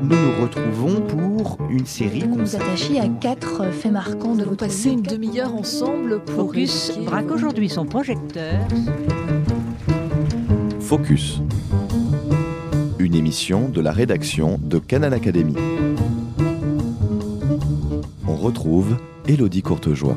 nous nous retrouvons pour une série Nous nous attachons à 4 faits marquants de votre vie. Passer une demi-heure ensemble pour Focus braque aujourd'hui son projecteur. Focus, une émission de la rédaction de Canal Académie. On retrouve Élodie Courtejoie.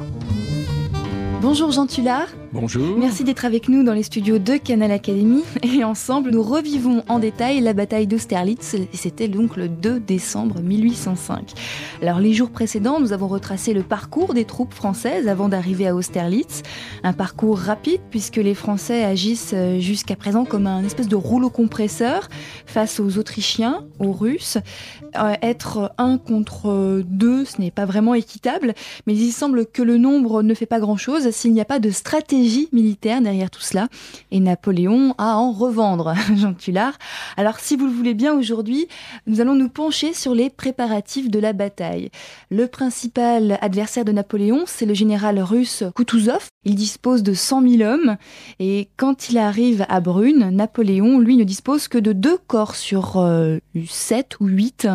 Bonjour Jean Tullard. Bonjour. Merci d'être avec nous dans les studios de Canal Académie. Et ensemble, nous revivons en détail la bataille d'Austerlitz. Et c'était donc le 2 décembre 1805. Alors, les jours précédents, nous avons retracé le parcours des troupes françaises avant d'arriver à Austerlitz. Un parcours rapide puisque les Français agissent jusqu'à présent comme un espèce de rouleau compresseur face aux Autrichiens, aux Russes. Être 1 contre 2, ce n'est pas vraiment équitable. Mais il semble que le nombre ne fait pas grand-chose s'il n'y a pas de stratégie militaire derrière tout cela. Et Napoléon a à en revendre, Jean Tullard. Alors, si vous le voulez bien, aujourd'hui, nous allons nous pencher sur les préparatifs de la bataille. Le principal adversaire de Napoléon, c'est le général russe Koutouzov. Il dispose de 100 000 hommes. Et quand il arrive à Brune, Napoléon, lui, ne dispose que de 2 corps sur 7 ou 8.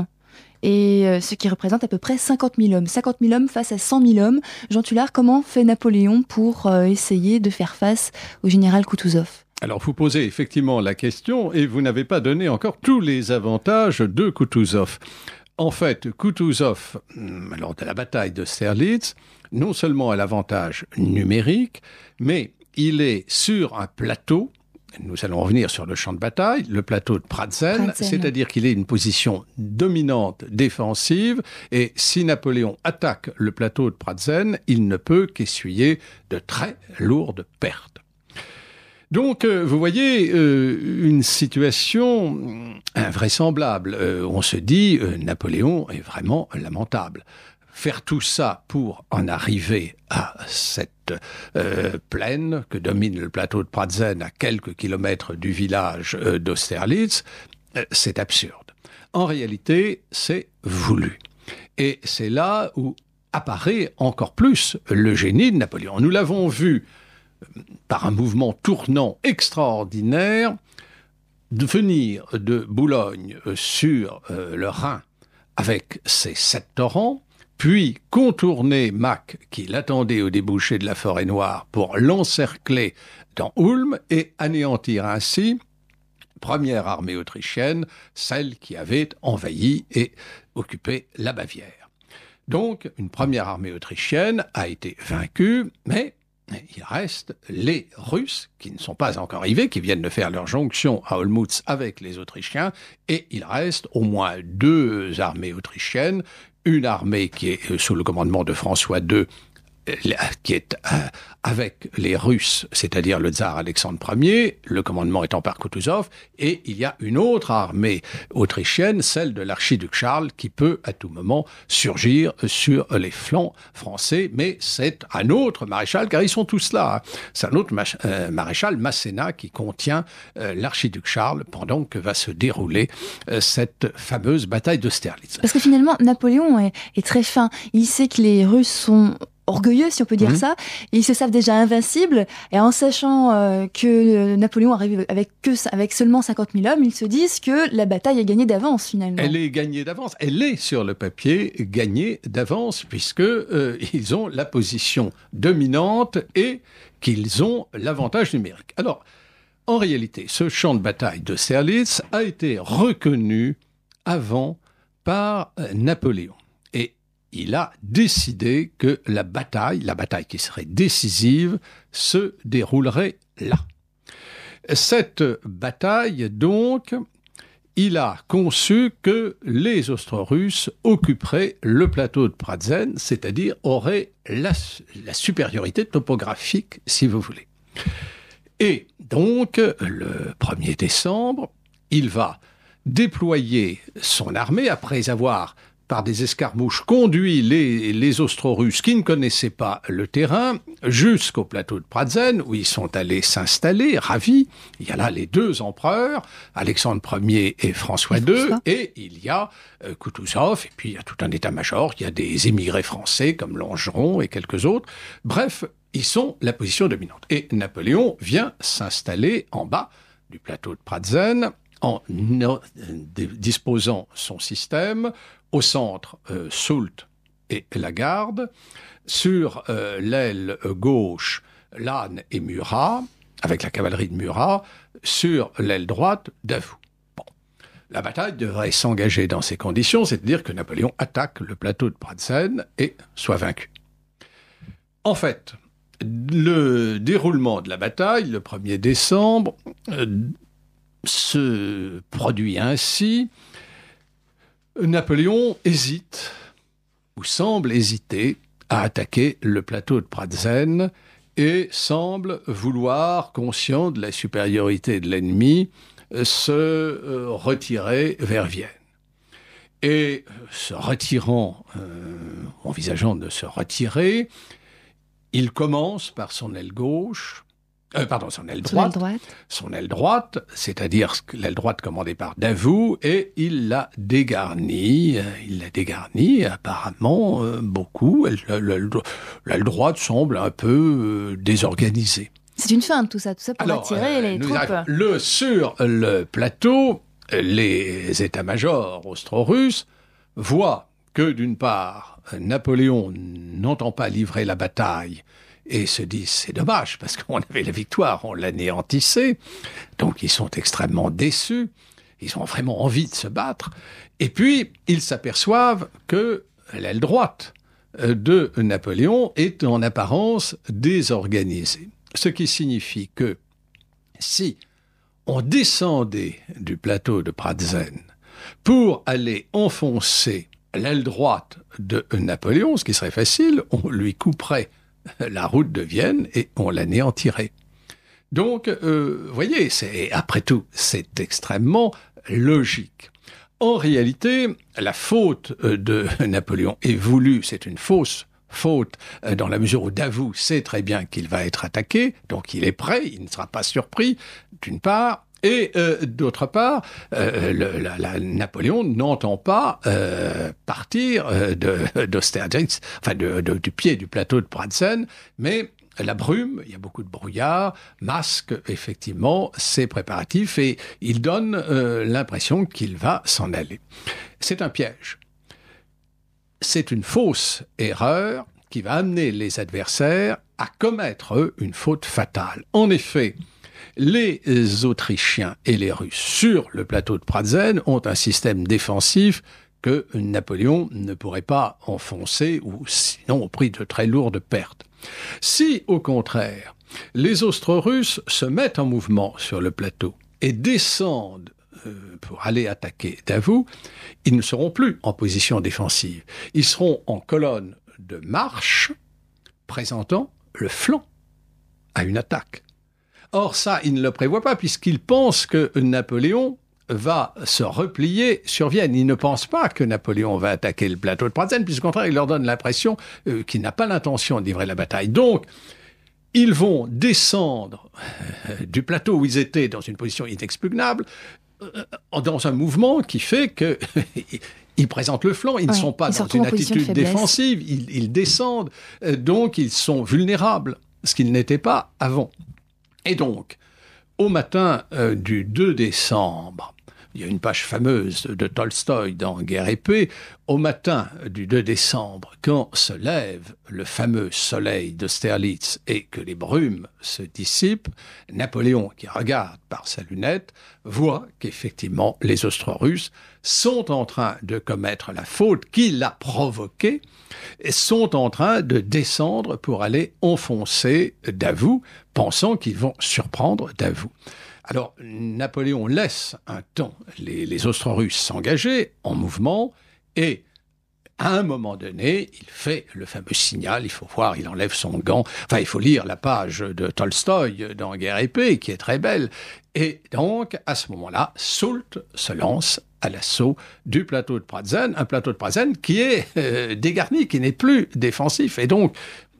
Et ce qui représente à peu près 50 000 hommes. 50 000 hommes face à 100 000 hommes. Jean Tullard, comment fait Napoléon pour essayer de faire face au général Koutouzov ? Alors, vous posez effectivement la question et vous n'avez pas donné encore tous les avantages de Koutouzov. En fait, Koutouzov, lors de la bataille d'Austerlitz, non seulement a l'avantage numérique, mais il est sur un plateau. Nous allons revenir sur le champ de bataille, le plateau de Pratzen, c'est-à-dire qu'il est une position dominante défensive, et si Napoléon attaque le plateau de Pratzen, il ne peut qu'essuyer de très lourdes pertes. Donc, vous voyez, une situation invraisemblable. On se dit, Napoléon est vraiment lamentable. Faire tout ça pour en arriver à cette plaine que domine le plateau de Pratzen à quelques kilomètres du village d'Austerlitz, c'est absurde. En réalité, c'est voulu. Et c'est là où apparaît encore plus le génie de Napoléon. Nous l'avons vu par un mouvement tournant extraordinaire venir de Boulogne sur le Rhin avec ses 7 torrents, puis contourner Mack, qui l'attendait au débouché de la Forêt Noire, pour l'encercler dans Ulm et anéantir ainsi première armée autrichienne, celle qui avait envahi et occupé la Bavière. Donc, une première armée autrichienne a été vaincue, mais il reste les Russes, qui ne sont pas encore arrivés, qui viennent de faire leur jonction à Olmütz avec les Autrichiens, et il reste au moins 2 armées autrichiennes, une armée qui est sous le commandement de François II, qui est avec les Russes, c'est-à-dire le tsar Alexandre Ier, le commandement étant par Koutouzov, et il y a une autre armée autrichienne, celle de l'archiduc Charles, qui peut à tout moment surgir sur les flancs français, mais c'est un autre maréchal, car ils sont tous là. C'est un autre maréchal, Masséna, qui contient l'archiduc Charles pendant que va se dérouler cette fameuse bataille d'Austerlitz. Parce que finalement, Napoléon est très fin. Il sait que les Russes sont orgueilleux, si on peut dire ça. Ils se savent déjà invincibles. Et en sachant que Napoléon arrive avec seulement 50 000 hommes, ils se disent que la bataille est gagnée d'avance, finalement. Elle est gagnée d'avance. Elle est, sur le papier, gagnée d'avance, puisque ils ont la position dominante et qu'ils ont l'avantage numérique. Alors, en réalité, ce champ de bataille d'Austerlitz a été reconnu avant par Napoléon. Il a décidé que la bataille qui serait décisive, se déroulerait là. Cette bataille, donc, il a conçu que les Austro-Russes occuperaient le plateau de Pratzen, c'est-à-dire auraient la supériorité topographique, si vous voulez. Et donc, le 1er décembre, il va déployer son armée après avoir par des escarmouches, conduit les Austro-Russes qui ne connaissaient pas le terrain jusqu'au plateau de Pratzen, où ils sont allés s'installer, ravis. Il y a là les 2 empereurs, Alexandre Ier et François II, et il y a Koutouzov, et puis il y a tout un état-major, il y a des émigrés français comme Langeron et quelques autres. Bref, ils sont la position dominante. Et Napoléon vient s'installer en bas du plateau de Pratzen, disposant son système au centre Soult et la garde, sur l'aile gauche Lannes et Murat, avec la cavalerie de Murat, sur l'aile droite Davout. Bon. La bataille devrait s'engager dans ces conditions, c'est-à-dire que Napoléon attaque le plateau de Pratzen et soit vaincu. En fait, le déroulement de la bataille, le 1er décembre, se produit ainsi. Napoléon hésite, ou semble hésiter, à attaquer le plateau de Pratzen et semble vouloir, conscient de la supériorité de l'ennemi, se retirer vers Vienne. Et se retirant, envisageant de se retirer, il commence par son aile gauche, son aile droite. Son aile droite, c'est-à-dire l'aile droite commandée par Davout, et il la dégarnit. Apparemment beaucoup. L'aile droite semble un peu désorganisée. C'est une feinte, tout ça pour attirer les troupes. Sur le plateau, les états-majors austro-russes voient que, d'une part, Napoléon n'entend pas livrer la bataille et se disent c'est dommage parce qu'on avait la victoire, on l'anéantissait. Donc ils sont extrêmement déçus, ils ont vraiment envie de se battre. Et puis ils s'aperçoivent que l'aile droite de Napoléon est en apparence désorganisée. Ce qui signifie que si on descendait du plateau de Pratzen pour aller enfoncer l'aile droite de Napoléon, ce qui serait facile, on lui couperait la route de Vienne et on l'anéantirait. Donc, voyez, après tout, c'est extrêmement logique. En réalité, la faute de Napoléon est voulue, c'est une fausse faute, dans la mesure où Davout sait très bien qu'il va être attaqué, donc il est prêt, il ne sera pas surpris, d'une part, et d'autre part, Napoléon n'entend pas partir d'Austerlitz, enfin du pied du plateau de Pratzen, mais la brume, il y a beaucoup de brouillard, masque effectivement ses préparatifs et il donne l'impression qu'il va s'en aller. C'est un piège. C'est une fausse erreur qui va amener les adversaires à commettre, eux, une faute fatale. En effet, les Autrichiens et les Russes sur le plateau de Pratzen ont un système défensif que Napoléon ne pourrait pas enfoncer, ou sinon au prix de très lourdes pertes. Si, au contraire, les Austro-Russes se mettent en mouvement sur le plateau et descendent pour aller attaquer Davout, ils ne seront plus en position défensive. Ils seront en colonne de marche, présentant le flanc à une attaque. Or ça, ils ne le prévoient pas, puisqu'ils pensent que Napoléon va se replier sur Vienne. Ils ne pensent pas que Napoléon va attaquer le plateau de Pratzen, puisqu'au contraire, il leur donne l'impression qu'il n'a pas l'intention de livrer la bataille. Donc, ils vont descendre du plateau où ils étaient dans une position inexpugnable, dans un mouvement qui fait que ils présentent le flanc, ils ne sont pas dans une attitude défensive, ils descendent, donc ils sont vulnérables, ce qu'ils n'étaient pas avant. Et donc, au matin du 2 décembre, il y a une page fameuse de Tolstoï dans Guerre et paix, au matin du 2 décembre, quand se lève le fameux soleil d'Austerlitz et que les brumes se dissipent, Napoléon, qui regarde par sa lunette, voit qu'effectivement les Austro-Russes sont en train de commettre la faute qui l'a provoquée et sont en train de descendre pour aller enfoncer Davout, pensant qu'ils vont surprendre Davout. Alors, Napoléon laisse un temps les Austro-Russes s'engager en mouvement et à un moment donné, il fait le fameux signal, il faut voir, il enlève son gant. Enfin, il faut lire la page de Tolstoï dans Guerre et paix, qui est très belle. Et donc, à ce moment-là, Soult se lance à l'assaut du plateau de Pratzen, un plateau de Pratzen qui est dégarni, qui n'est plus défensif. Et donc,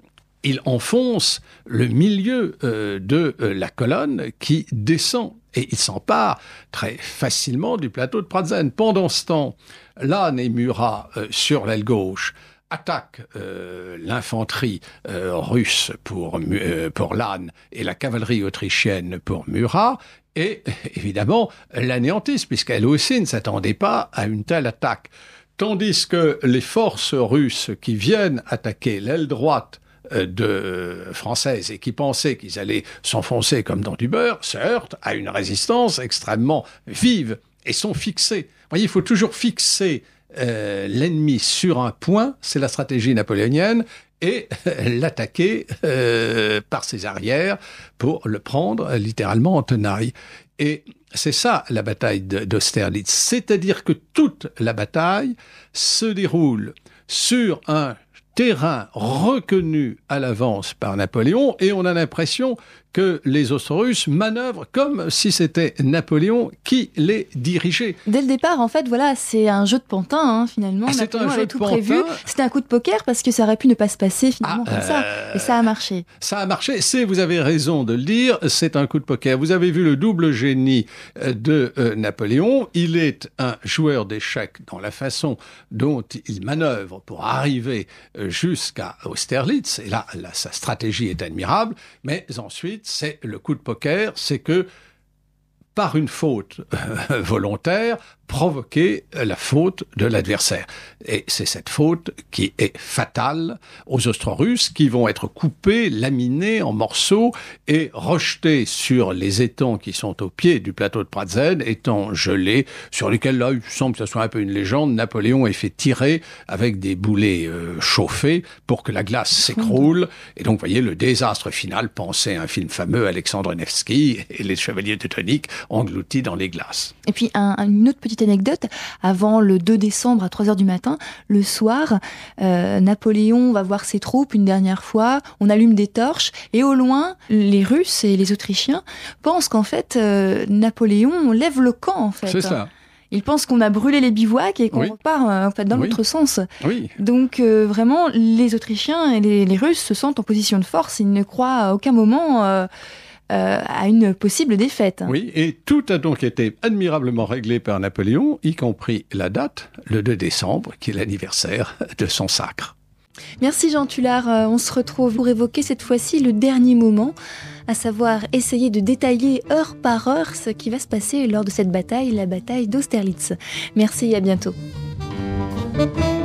il enfonce le milieu de la colonne qui descend et il s'empare très facilement du plateau de Pratzen. Pendant ce temps, Lannes et Murat, sur l'aile gauche, attaquent l'infanterie russe pour Lannes et la cavalerie autrichienne pour Murat, et évidemment l'anéantissent, puisqu'elle aussi ne s'attendait pas à une telle attaque. Tandis que les forces russes qui viennent attaquer l'aile droite française et qui pensaient qu'ils allaient s'enfoncer comme dans du beurre, se heurtent à une résistance extrêmement vive et sont fixés. Vous voyez, il faut toujours fixer l'ennemi sur un point, c'est la stratégie napoléonienne, et l'attaquer par ses arrières pour le prendre littéralement en tenaille. Et c'est ça la bataille d'Austerlitz, c'est-à-dire que toute la bataille se déroule sur un terrain reconnu à l'avance par Napoléon, et on a l'impression que les Austro-Russes manœuvrent comme si c'était Napoléon qui les dirigeait. Dès le départ, en fait, voilà, c'est un jeu de pantin, finalement. Napoléon avait tout prévu. C'était un coup de poker parce que ça aurait pu ne pas se passer finalement comme ça. Et ça a marché. Ça a marché. Vous avez raison de le dire, c'est un coup de poker. Vous avez vu le double génie de Napoléon. Il est un joueur d'échecs dans la façon dont il manœuvre pour arriver jusqu'à Austerlitz. Et là, sa stratégie est admirable. Mais ensuite, c'est le coup de poker, c'est que par une faute volontaire, provoquer la faute de l'adversaire. Et c'est cette faute qui est fatale aux Austro-Russes, qui vont être coupés, laminés en morceaux et rejetés sur les étangs qui sont au pied du plateau de Pratzen, étangs gelés, sur lesquels, là, il semble que ce soit un peu une légende, Napoléon est fait tirer avec des boulets chauffés pour que la glace s'écroule. Et donc, vous voyez, le désastre final, pensez à un film fameux, Alexandre Nevsky et les Chevaliers Teutoniques engloutis dans les glaces. Et puis, une autre petite anecdote, avant le 2 décembre à 3h du matin, le soir, Napoléon va voir ses troupes une dernière fois, on allume des torches, et au loin, les Russes et les Autrichiens pensent qu'en fait, Napoléon lève le camp, en fait. C'est ça. Ils pensent qu'on a brûlé les bivouacs et qu'on repart en fait, dans l'autre sens. Oui. Donc vraiment, les Autrichiens et les Russes se sentent en position de force, ils ne croient à aucun moment à une possible défaite. Oui, et tout a donc été admirablement réglé par Napoléon, y compris la date, le 2 décembre, qui est l'anniversaire de son sacre. Merci Jean Tullard. On se retrouve pour évoquer cette fois-ci le dernier moment, à savoir essayer de détailler heure par heure ce qui va se passer lors de cette bataille, la bataille d'Austerlitz. Merci et à bientôt.